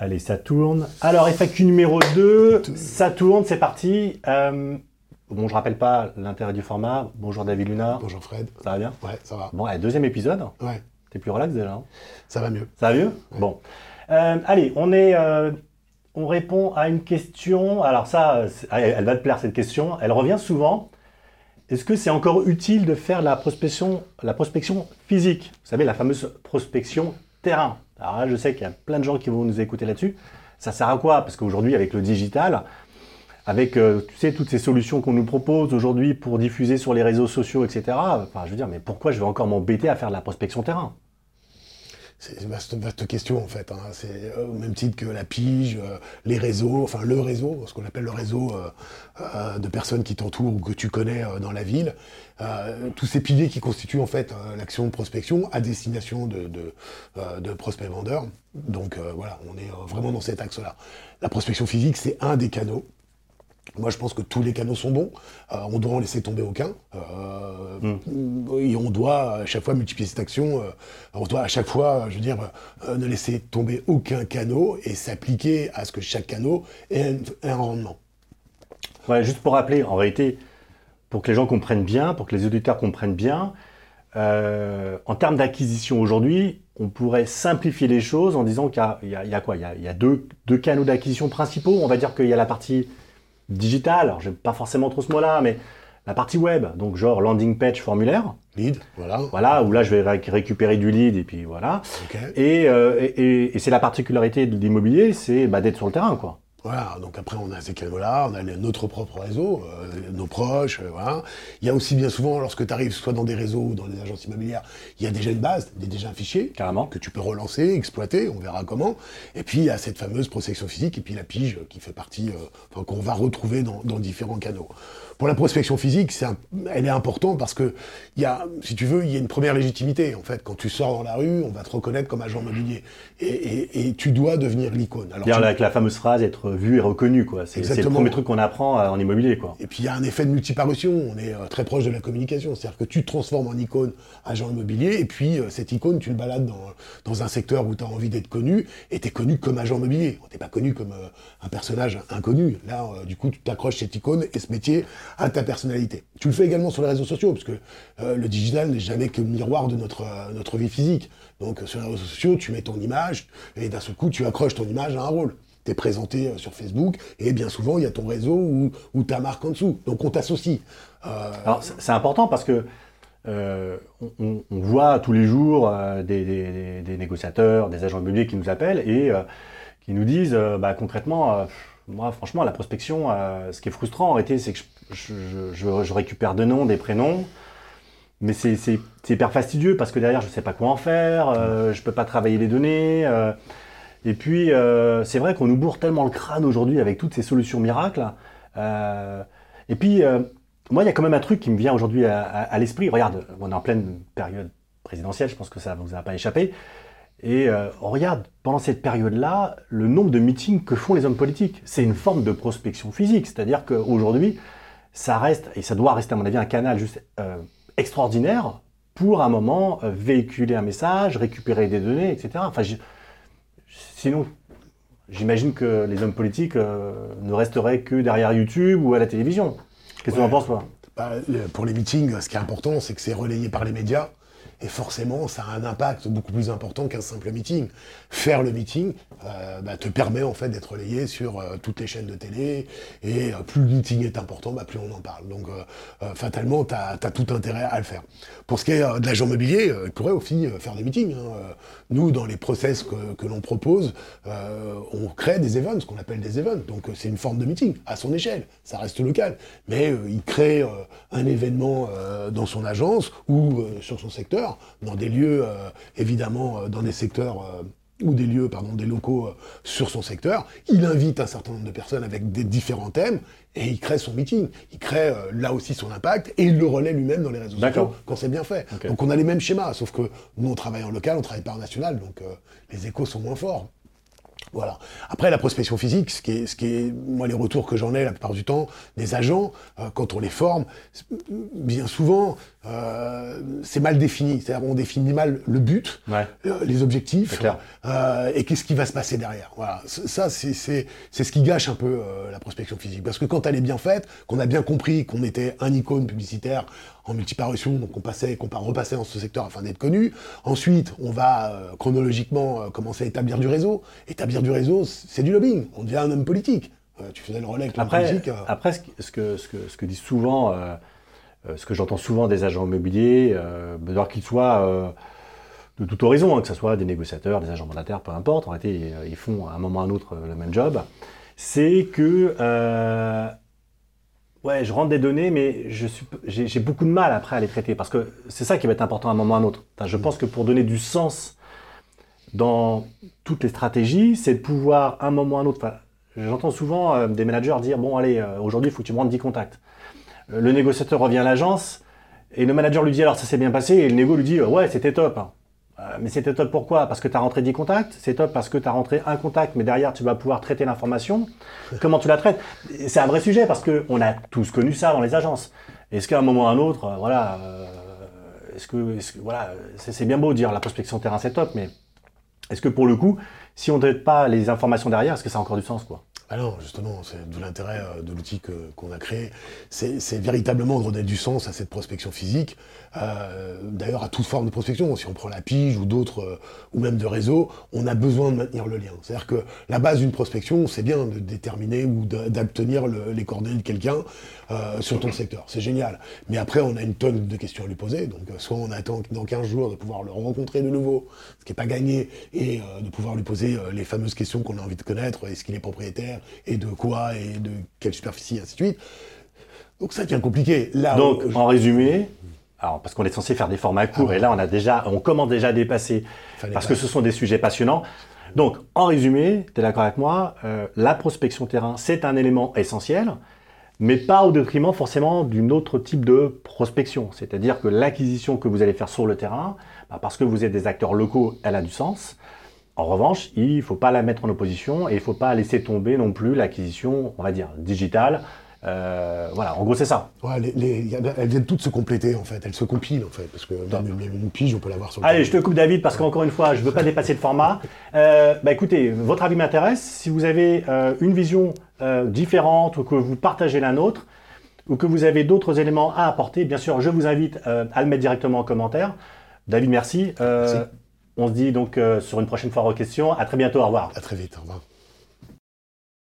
Allez, ça tourne. Alors, FAQ numéro 2, ça tourne, c'est parti. Bon, je rappelle pas l'intérêt du format. Bonjour David Luna. Bonjour Fred. Ça va bien? Ouais, ça va. Bon, allez, deuxième épisode. Ouais. T'es plus relax déjà, hein? Ça va mieux. Ça va mieux? Ouais. Bon. Allez, on répond à une question. Alors ça, elle va te plaire cette question. Elle revient souvent. Est-ce que c'est encore utile de faire la prospection physique? Vous savez, la fameuse prospection terrain. Alors là, je sais qu'il y a plein de gens qui vont nous écouter là-dessus. Ça sert à quoi? Parce qu'aujourd'hui, avec le digital, avec tu sais, toutes ces solutions qu'on nous propose aujourd'hui pour diffuser sur les réseaux sociaux, etc. Enfin, je veux dire, mais pourquoi je vais encore m'embêter à faire de la prospection terrain? C'est une vaste question en fait. Hein. C'est au même titre que la pige, les réseaux, enfin le réseau, ce qu'on appelle le réseau de personnes qui t'entourent ou que tu connais dans la ville. Tous ces piliers qui constituent en fait l'action de prospection à destination de prospects vendeurs. Donc voilà, on est vraiment dans cet axe-là. La prospection physique, c'est un des canaux. Moi, je pense que tous les canaux sont bons. On doit en laisser tomber aucun. Et on doit à chaque fois multiplier cette action. On doit à chaque fois, je veux dire, ne laisser tomber aucun canal et s'appliquer à ce que chaque canal ait un rendement. Ouais, juste pour rappeler, en réalité, pour que les gens comprennent bien, pour que les auditeurs comprennent bien, en termes d'acquisition aujourd'hui, on pourrait simplifier les choses en disant qu'il y a quoi? Il y a deux canaux d'acquisition principaux. On va dire qu'il y a la partie digital, alors j'aime pas forcément trop ce mot-là, mais la partie web, donc genre landing page, formulaire. Lead, voilà. Voilà, où là je vais récupérer du lead et puis voilà. Okay. Et c'est la particularité de l'immobilier, c'est d'être sur le terrain, quoi. Voilà, donc après on a ces canaux-là, on a notre propre réseau, nos proches, voilà. Il y a aussi bien souvent, lorsque tu arrives soit dans des réseaux ou dans des agences immobilières, il y a déjà une base, déjà un fichier. Carrément. Que tu peux relancer, exploiter, on verra comment. Et puis il y a cette fameuse prospection physique et puis la pige qui fait partie, qu'on va retrouver dans différents canaux. Pour la prospection physique, elle est importante parce que si tu veux, il y a une première légitimité. En fait, quand tu sors dans la rue, on va te reconnaître comme agent immobilier. Et tu dois devenir l'icône. Alors, avec la fameuse phrase, être vu et reconnu, quoi. C'est le premier truc qu'on apprend en immobilier, quoi. Et puis il y a un effet de multiparution. On est très proche de la communication. C'est-à-dire que tu te transformes en icône agent immobilier et puis cette icône, tu le balades dans un secteur où tu as envie d'être connu et tu es connu comme agent immobilier. Tu n'es pas connu comme un personnage inconnu. Là, du coup, tu t'accroches cette icône et ce métier à ta personnalité. Tu le fais également sur les réseaux sociaux, parce que le digital n'est jamais que le miroir de notre vie physique. Donc sur les réseaux sociaux, tu mets ton image, et d'un seul coup, tu accroches ton image à un rôle. Tu es présenté sur Facebook, et bien souvent, il y a ton réseau ou ta marque en dessous. Donc on t'associe. Alors c'est important parce que on voit tous les jours des négociateurs, des agents immobiliers qui nous appellent et qui nous disent concrètement... moi, franchement, la prospection, ce qui est frustrant en réalité, c'est que je récupère des noms, des prénoms, mais c'est hyper fastidieux parce que derrière, je ne sais pas quoi en faire, je ne peux pas travailler les données. Et puis, c'est vrai qu'on nous bourre tellement le crâne aujourd'hui avec toutes ces solutions miracles. Et puis, moi, il y a quand même un truc qui me vient aujourd'hui à l'esprit. Regarde, on est en pleine période présidentielle, je pense que ça ne vous a pas échappé. Et on regarde, pendant cette période-là, le nombre de meetings que font les hommes politiques. C'est une forme de prospection physique. C'est-à-dire qu'aujourd'hui, ça reste, et ça doit rester à mon avis, un canal juste extraordinaire pour un moment véhiculer un message, récupérer des données, etc. Enfin, sinon, j'imagine que les hommes politiques ne resteraient que derrière YouTube ou à la télévision. Qu'est-ce que tu en penses, toi? Pour les meetings, ce qui est important, c'est que c'est relayé par les médias. Et forcément, ça a un impact beaucoup plus important qu'un simple meeting. Faire le meeting te permet en fait d'être relayé sur toutes les chaînes de télé. Et plus le meeting est important, plus on en parle. Donc fatalement, tu as tout intérêt à le faire. Pour ce qui est de l'agent immobilier, il pourrait aussi faire des meetings. Nous, dans les process que l'on propose, on crée des events, ce qu'on appelle des events. Donc c'est une forme de meeting à son échelle. Ça reste local. Mais il crée un événement dans son agence ou sur son secteur, dans des lieux, évidemment, dans des secteurs ou des lieux, des locaux sur son secteur. Il invite un certain nombre de personnes avec des différents thèmes et il crée son meeting. Il crée là aussi son impact et il le relaie lui-même dans les réseaux sociaux quand c'est bien fait. Okay. Donc on a les mêmes schémas, sauf que nous on travaille en local, on travaille pas en national, donc les échos sont moins forts. Voilà. Après, la prospection physique, ce qui est, moi, les retours que j'en ai la plupart du temps, des agents, quand on les forme, bien souvent, c'est mal défini. C'est-à-dire on définit mal le but, les objectifs, et qu'est-ce qui va se passer derrière. Voilà. Ça, c'est ce qui gâche un peu la prospection physique. Parce que quand elle est bien faite, qu'on a bien compris qu'on était un icône publicitaire en multiparution, donc on repassait dans ce secteur afin d'être connu. Ensuite, on va chronologiquement commencer à établir du réseau. Établir du réseau, c'est du lobbying. On devient un homme politique. Tu faisais le relais avec la politique. Après, ce que disent souvent... ce que j'entends souvent des agents immobiliers, alors qu'ils soient de tout horizon, que ce soit des négociateurs, des agents mandataires, peu importe, en réalité, ils font à un moment ou à un autre le même job, c'est que je rentre des données, mais j'ai beaucoup de mal après à les traiter, parce que c'est ça qui va être important à un moment ou à un autre. Je pense que pour donner du sens dans toutes les stratégies, c'est de pouvoir, à un moment ou à un autre, j'entends souvent des managers dire « Bon, allez, aujourd'hui, il faut que tu me rendes 10 contacts ». Le négociateur revient à l'agence et le manager lui dit alors ça s'est bien passé et le négo lui dit ouais c'était top. Mais c'était top pourquoi? Parce que tu as rentré 10 contacts? C'est top parce que tu as rentré un contact mais derrière tu vas pouvoir traiter l'information. Comment tu la traites? C'est un vrai sujet parce qu'on a tous connu ça dans les agences. Est-ce qu'à un moment ou à un autre, c'est bien beau de dire la prospection terrain c'est top, mais est-ce que pour le coup, si on ne traite pas les informations derrière, est-ce que ça a encore du sens quoi? Ah non, justement, c'est d'où l'intérêt de l'outil qu'on a créé. C'est véritablement de redonner du sens à cette prospection physique. D'ailleurs, à toute forme de prospection, si on prend la pige ou d'autres, ou même de réseau, on a besoin de maintenir le lien. C'est-à-dire que la base d'une prospection, c'est bien de déterminer ou d'obtenir les coordonnées de quelqu'un sur ton secteur. C'est génial. Mais après, on a une tonne de questions à lui poser. Donc, soit on attend dans 15 jours de pouvoir le rencontrer de nouveau, ce qui n'est pas gagné, et de pouvoir lui poser les fameuses questions qu'on a envie de connaître. Est-ce qu'il est propriétaire? Et de quoi, et de quelle superficie, et ainsi de suite. Donc ça devient compliqué. Là, donc, en résumé, alors, parce qu'on est censé faire des formats courts, et là, on commence déjà à dépasser, parce que ce sont des sujets passionnants. Donc, en résumé, tu es d'accord avec moi, la prospection terrain, c'est un élément essentiel, mais pas au détriment forcément d'un autre type de prospection. C'est-à-dire que l'acquisition que vous allez faire sur le terrain, parce que vous êtes des acteurs locaux, elle a du sens. En revanche, il ne faut pas la mettre en opposition et il ne faut pas laisser tomber non plus l'acquisition, on va dire, digitale. Voilà, en gros, c'est ça. Ouais, elles viennent toutes se compléter, en fait. Elles se compilent, en fait. Parce que même une pige, on peut l'avoir sur le Allez, je te coupe, David, parce qu'encore une fois, je ne veux pas dépasser le format. Écoutez, votre avis m'intéresse. Si vous avez une vision différente ou que vous partagez la nôtre, ou que vous avez d'autres éléments à apporter, bien sûr, je vous invite à le mettre directement en commentaire. David, merci. Merci. On se dit donc sur une prochaine fois aux questions. À très bientôt, au revoir. À très vite, au revoir.